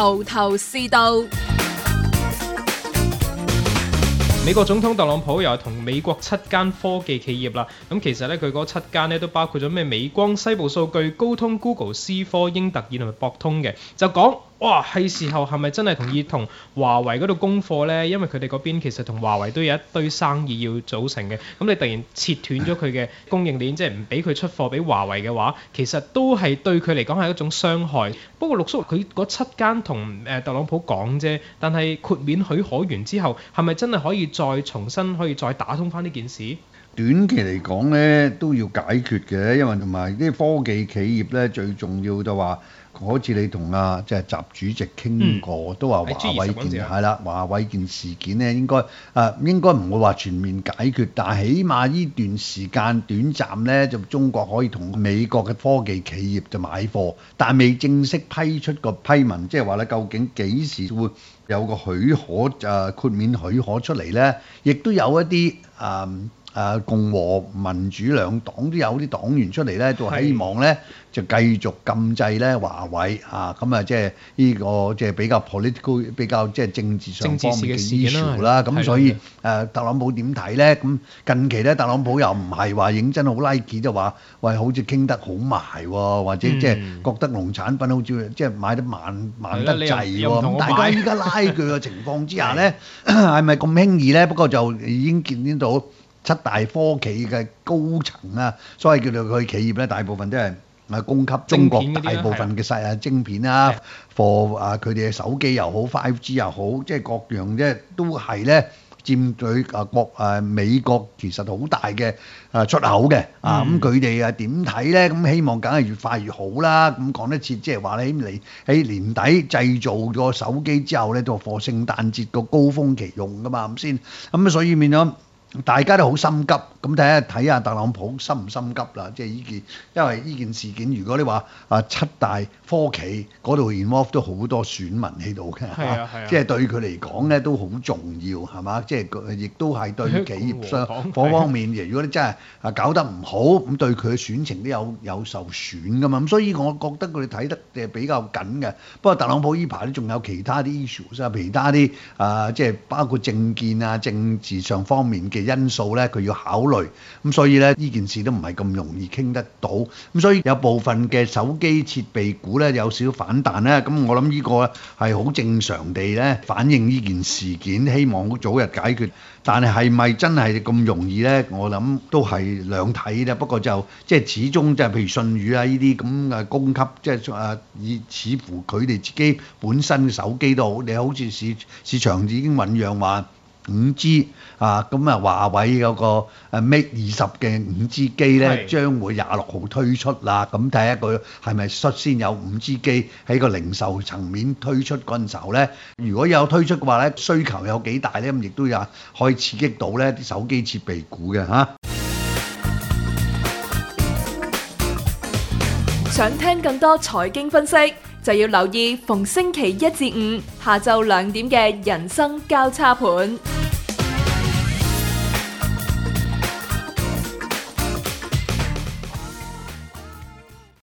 頭頭是道。 美國總統特朗普又同美國7間科技企業啦，咁其實咧佢嗰7間咧都包括咗咩美光、西部數據、高通、Google、思科、英特爾同埋博通嘅，就講哇係時候係咪真係同意同華為嗰度供貨呢？因為佢哋嗰邊其實同華為都有一堆生意要組成嘅，咁你突然切斷咗佢嘅供應鏈，即係唔俾佢出貨俾華為嘅話，其實都係對佢嚟講係一種傷害。不過陸叔佢嗰7間同特朗普講啫，但係豁免許可完之後，係咪真係可以再重新可以再打通翻呢件事？ 短期嚟講呢都要解決嘅，因為同埋啲科技企業呢最重要就話，好似你同即係習主席傾過，都話華為件係啦，華為件事件呢應該唔會話全面解決，但係起碼呢段時間短暫呢，就中國可以同美國嘅科技企業就買貨，但未正式批出個批文，即係話咧究竟幾時會有個許可豁免許可出嚟呢？亦都有一啲共和民主兩黨都有啲黨員出嚟咧，就希望咧就繼續禁制咧華為咁即係呢個即係比較 political 比較即係政治上方面嘅 issue 啦。咁所以特朗普點睇咧？咁近期咧特朗普又唔係話認真好 like 就話喂好似傾得好埋喎，或者即係覺得農產品好似即係買得慢得滯喎。咁大家依家拉鋸嘅情況之下咧，係咪咁輕易咧？不過就已經見到7大科技嘅高層所謂叫做佢企業咧，大部分都係供給中國大部分嘅晶片啦，for佢哋嘅手機又好 5G 又好，即係各樣啫，都係咧佔據美國其實好大嘅出口嘅咁佢哋點睇咧？咁希望梗係越快越好啦。咁講得切，即係話咧喺年底製造個手機之後咧，就貨聖誕節個高峰期用噶嘛咁先。咁所以變咗大家都好心急，咁睇下特朗普心唔心急啦。即係因為呢件事件，如果你話7大科技嗰度 involve 都好多選民喺度嘅，即係對佢嚟講咧都好重要，係嘛？即係亦都係對企業上方面嘅。如果你真係搞得唔好，咁對佢嘅選情都有受損噶嘛。咁所以我覺得佢哋睇得比較緊嘅。不過特朗普呢排都仲有其他啲 issues 其他啲即係包括政見政治上方面嘅因素咧，佢要考慮，咁所以咧呢件事都唔係咁容易傾得到，咁所以有部分嘅手機設備股咧有少少反彈咧，咁我諗呢個係好正常地咧反映呢件事件，希望早日解決。但係咪真係咁容易咧？我諗都係兩睇咧。不過就即係始終即係譬如信譽呢啲咁嘅供給，即係似乎佢哋自己本身嘅手機都好，你好似市場已經醖釀話5G 咁華為有個Mate 20嘅5G 機咧，將會26號推出啦。咁睇下佢係咪率先有5G 機喺個零售層面推出嗰陣時候咧，如果有推出嘅話咧，需求有幾大咧？咁亦都有可以刺激到咧啲手機設備股嘅想聽更多財經分析，就要留意逢星期1至5下晝2點嘅人生交叉盤。